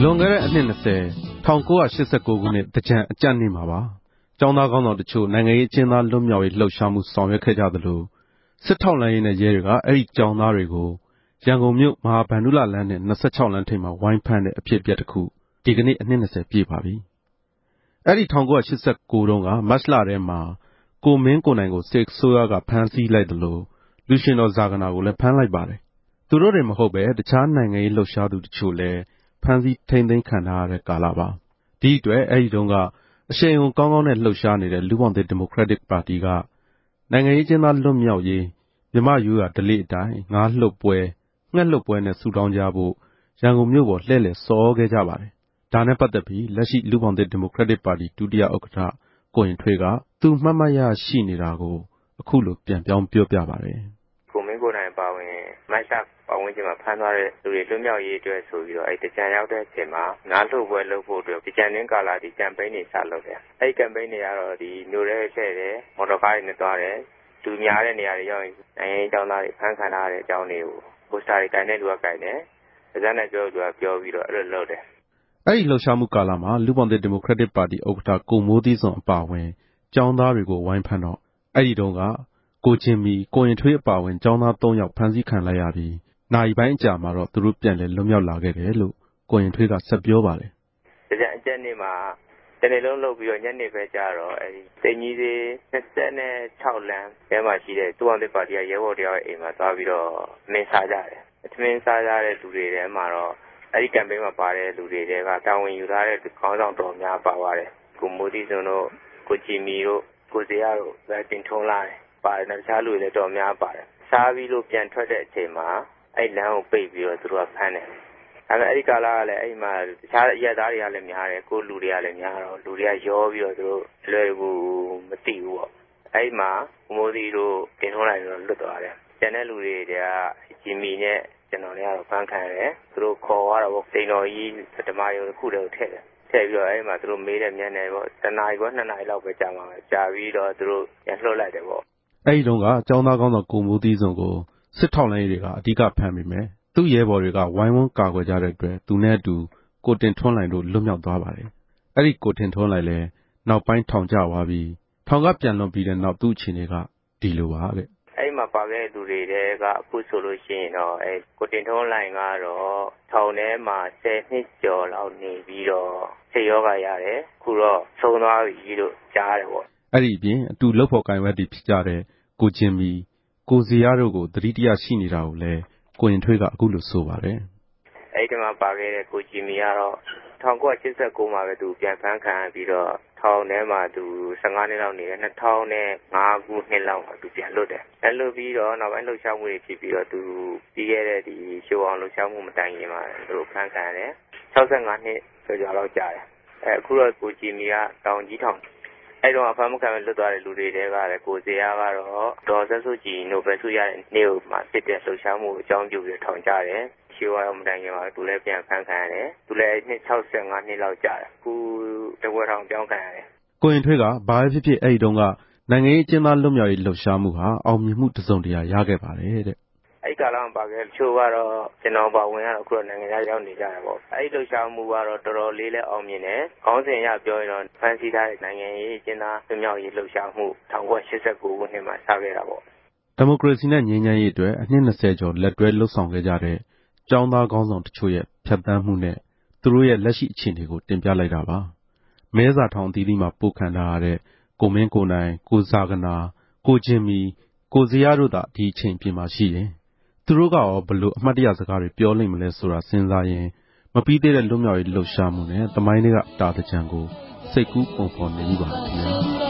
လွန်ခဲ့တဲ့အနှစ်20 1989ခုနှစ်တကြံအကြက်နေ့မှာပါကျောင်းသားကောင်းဆောင်တချို့နိုင်ငံရေးအကျဉ်းသားလွတ်မြောက်ရေးလှုပ်ရှားမှုဆောင်ရွက်ခဲ့ကြသလိုစစ်ထောက်လှမ်းရေးနဲ့ရဲတွေကအဲ့ဒီကျောင်းသားတွေကိုရန်ကုန်မြို့မဟာဗန္ဓုလလမ်းနဲ့26လမ်းထိပ်မှာဝိုင်းဖမ်းတဲ့အဖြစ်အပျက်တစ်ခုဒီကနေ့အနှစ်20ပြည့်ပါပြီအဲ့ဒီ1989တုန်းကမတ်လထဲမှာကိုမင်းကိုနိုင်ကိုစစ်ဆိုးရကဖမ်းဆီးလိုက်သလိုလူရှင်တော်ဇာဂနာကိုလည်းဖမ်းလိုက်ပါတယ်သူတို့တွေမဟုတ်ပဲတခြားနိုင်ငံရေးလှုပ်ရှားသူတချို့လည်းဖမ်းဆီးထိန်းသိမ်းခံထားရတဲ့ကာလပါဒီအတွက်အဲ့ဒီတုန်းကအရှိန်အဟုန်ကောင်းကောင်းနဲ့လှုပ်ရှားနေတဲ့လူ့ဘောင်သစ်ဒီမိုကရက်တစ်ပါတီကနိုင်ငံရေးကျင်းသားလွတ်မြောက်ရေးမြမယူရဒလိအတိုင်းငါးလှုပ်ပွဲငှက်လှုပ်ပွဲနဲ့ဆူတောင်းကြဖို့ရန်ကုန်မြို့ပေါ်လှည့်လည်စောခဲ့ကြပါတယ်ဒါနဲ့ပတ်သက်ပြီးလက်ရှိလူ့ဘောင်သစ်ဒီမိုကရက်တစ်ပါတီဒုတိယဥက္ကဋ္ဌကိုရင်ထွေးကသူမှတ်မှတ်ရရှိနေတာကိုအခုလိုပြန်ပြောင်းပြောပြပါတယ်ကိုမင်းကိုနိုင်ပါဝင်မတ်လပတ်ဝန်းကျင်မှာဖမ်းသွားတဲ့လူတွေလွတ်မြောက်ရေးအတွက်ဆိုပြီးတော့အဲ့တကြံရောက်တဲ့အချိန်မှာငါးလှုပ်ပွဲလုပ်ဖို့အတွက်ဒီကြံရင်းကာလာဒီကမ်ပိန်းတွေစလုပ်တယ်အဲ့ကမ်ပိန်းတွေကတော့ဒီမျိုးရဲဆဲတယ်မော်တော်ကားတွေနဲ့သွားတယ်လူများတဲ့နေရာတွေရောက်ရင်နိုင်ငံရေးကျောင်းသားတွေဖမ်းခံထားရတဲ့အကြောင်းတွေကိုပိုစတာတွေတိုင်တဲ့လူကတိုင်တယ်ဒါကြတဲ့ပြောသူကပြောပြီးတော့အဲ့လိုလုပ်တယ်အဲ့ဒီလှုပ်ရှားမှုကာလမှာလူ့ဘောင်သစ်ဒီမိုကရက်တစ်ပါတီဥက္ကဋ္ဌကိုမိုးသီးစွန်အပါအဝင်ကျောင်းသားတွေကိုဝိုင်းဖမ်းတော့အဲ့ဒီတုန်းကကိုချင်းမီကိုရင်ထွေးအပါအဝင်ကျောင်းသား3ယောက်ဖမ်းဆီးခံလိုက်ရပြီးနိုင်ပိုင်းအကြာမှာတော့သူတို့ပြန်လည်လွတ်မြောက်လာခဲ့တယ်လို့ကိုရင်ထွေးကဆက်ပြောပါတယ်။ဒါကြအကျဉ်းနေ့မှာတနေ့လုံးလုပ်ပြီးတော့ညနေပဲကြာတော့အဲဒီစိန်ကြီးသေး26လမ်းထဲမှာရှိတဲ့တူအောင်တဲ့ပါတီကရဲဘော်တယောက်ရဲ့အိမ်မှာသွားပြီးတော့မင်းစားကြတယ်။အထမင်းစားကြတဲ့လူတွေထဲမှာတော့အဲဒီကမ်ပိန်းမှာပါတဲ့လူတွေကတာဝန်ယူထားတဲ့ခေါင်းဆောင်တော်များပါပါတယ်။ကိုမိုးတီစွန်တို့ကိုကြည်မီတို့ကိုစေရတို့ပဲတင်ထုံးလာတယ်။ပါတယ်တခြားလူတွေလည်းတော်များပါတယ်။စားပြီးလို့ပြန်ထွက်တဲ့အချိန်မှာအဲ့လမ်းကိုပိတ်ပြီးတော့သူတို့ကဖမ်းတယ်။ဒါပေမဲ့အဲ့ဒီကာလကလည်းအဲ့မှာတခြားအရက်သားတွေကလည်းများတယ်ကိုလူတွေကလည်းများတော့လူတွေကရောပြီးတော့သူတို့လွယ်ကူမသိဘူးပေါ့။အဲ့မှာမိုးစီတို့တင်ထုံးလိုက်တော့လွတ်သွားတယ်။ကျန်တဲ့လူတွေကဂျီမီနဲ့ကျွန်တော်တွေကတော့ဖမ်းခံရတယ်။သူတို့ခေါ်သွားတော့စိန်တော်ကြီးဓမ္မယုံတစ်ခုတည်းကိုထည့်တယ်။ထည့်ပြီးတော့အဲ့မှာသူတို့မေးတဲ့မျက်နှာပေါ့တနာရီခွဲ2နာရီလောက်ပဲကြာမှာပဲကြာပြီးတော့သူတို့ပြန်လှုပ်လိုက်တယ်ပေါ့။အဲ့ဒီတုန်းကကျောင်းသားကောင်းဆောင်ကိုမိုးသီးစွန်ကိုစစ်ထောက်လှမ်းရေးတွေကအဓိကဖမ်းမိမယ်သူ့ရဲဘော်တွေကဝိုင်းဝန်းကာကွယ်ကြတဲ့အတွက်သူနဲ့အတူကိုတင်ထွန်းလိုင်တို့လွတ်မြောက်သွားပါတယ်အဲ့ဒီကိုတင်ထွန်းလိုင်လည်းနောက်ပိုင်းထောင်ကျသွားပြီးထောင်ကပြန်လွန်ပြီးတဲ့နောက်သူ့အခြေအနေကဒီလိုပါတဲ့အဲ့မှာပါခဲ့သူတွေကအခုဆိုလို့ရှိရင်တော့ကိုတင်ထွန်းလိုင်ကတော့ထောင်ထဲမှာ10နှစ်ကျော်လောက်နေပြီးတော့ဆေးရောဂါရတယ်အခုတော့ဆုံးသွားပြီလို့ကြားတယ်ပေါ့အဲ့ဒီအပြင်အတူလှုပ်ဖို့ကိုင်ဝက်တီဖြစ်ကြတဲ့ကိုချင်းမီကိုစီရတို့ကိုသတိတရရှိနေတာကိုလည်းကိုရင်ထွေးကအခုလိုဆိုပါတယ်အဲ့ဒီမှာပါခဲ့တဲ့ကိုကြည်မီကတော့1989မှာပဲသူပြန်ဖမ်းခံပြီးတော့ထောင်ထဲမှာသူ15နှစ်လောက်နေတယ်2005ခုနှစ်လောက်မှာသူပြန်လွတ်တယ်အဲ့လိုပြီးတော့နောက်ပိုင်းလှုပ်ရှားမှုတွေဖြစ်ပြီးတော့သူပြီးခဲ့တဲ့ဒီရှိုးအောင်လှုပ်ရှားမှုမတိုင်ခင်မှာသူတို့ဖမ်းခံရတယ်65နှစ်ကျော်လောက်ကြာတယ်အခုတော့ကိုကြည်မီကတောင်ကြီးထောင်အဲ့တော့အဖမ်းမခံလွတ်သွားတဲ့လူတွေတဲကလည်းကိုစေရကတော့ဒေါ်ဆက်စုကြည်နိုဘယ်ဆုရတဲ့နေ့မှာဖြစ်တဲ့လှုပ်ရှားမှုအကြောင်းပြုပြီးထောင်ကြတယ်ရှိုးအောင်မတိုင်ခင်မှာသူလည်းပြန်ဖမ်းခံရတယ်သူလည်း65နှစ်လောက်ကြာတယ်အခုတဝက်ထောင်ပြောင်းခံရတယ်ကိုရင်ထွေးကဘာဖြစ်ဖြစ်အဲ့ဒီတုန်းကနိုင်ငံရေးအကျဉ်းသားလွတ်မြောက်ရေးလှုပ်ရှားမှုဟာအောင်မြင်မှုတစုံတရာရခဲ့ပါတယ်တဲ့အဲ့ကာလမှာပါခဲ့ချို့ကတော့ကျွန်တော်ပါဝင်ရတော့အခုတော့နိုင်ငံသားရောက်နေကြတယ်ပေါ့အဲ့လှုပ်ရှားမှုကတော့တော်တော်လေးလည်းအောင်မြင်တယ်ခေါင်းစဉ်ရပြောရင်တော့ဖန်ဆီးထားတဲ့နိုင်ငံရေးအကျဉ်းသားလွတ်မြောက်ရေးလှုပ်ရှားမှု1989ခုနှစ်မှာစခဲ့တာပေါ့ဒီမိုကရေစီနဲ့ငြိမ်းချမ်းရေးအတွက်အနှစ်20ကျော်လက်တွဲလှုပ်ဆောင်ခဲ့ကြတဲ့ကျောင်းသားခေါင်းဆောင်တချို့ရဲ့ဖြတ်သန်းမှုနဲ့သူတို့ရဲ့လက်ရှိအခြေအနေကိုတင်ပြလိုက်တာပါမဲစာထောင်အသီးသီးမှာပို့ခံထားရတဲ့ကိုမင်းကိုနိုင်ကိုဇာကနာကိုချင်းမီကိုစရတို့သာဒီအချိန်ပြင်မှာရှိရင်သူတို့ကရောဘလို့အမှတ်တရစကားတွေပြောလိမ့်မလဲဆိုတာစဉ်းစားရင်မပြီးသေးတဲ့လွတ်မြောက်ရေးလှုပ်ရှားမှုနဲ့သမိုင်းတွေကတာတကြံကိုစိတ်ကူးပုံဖော်နေပြီပါခင်ဗျာ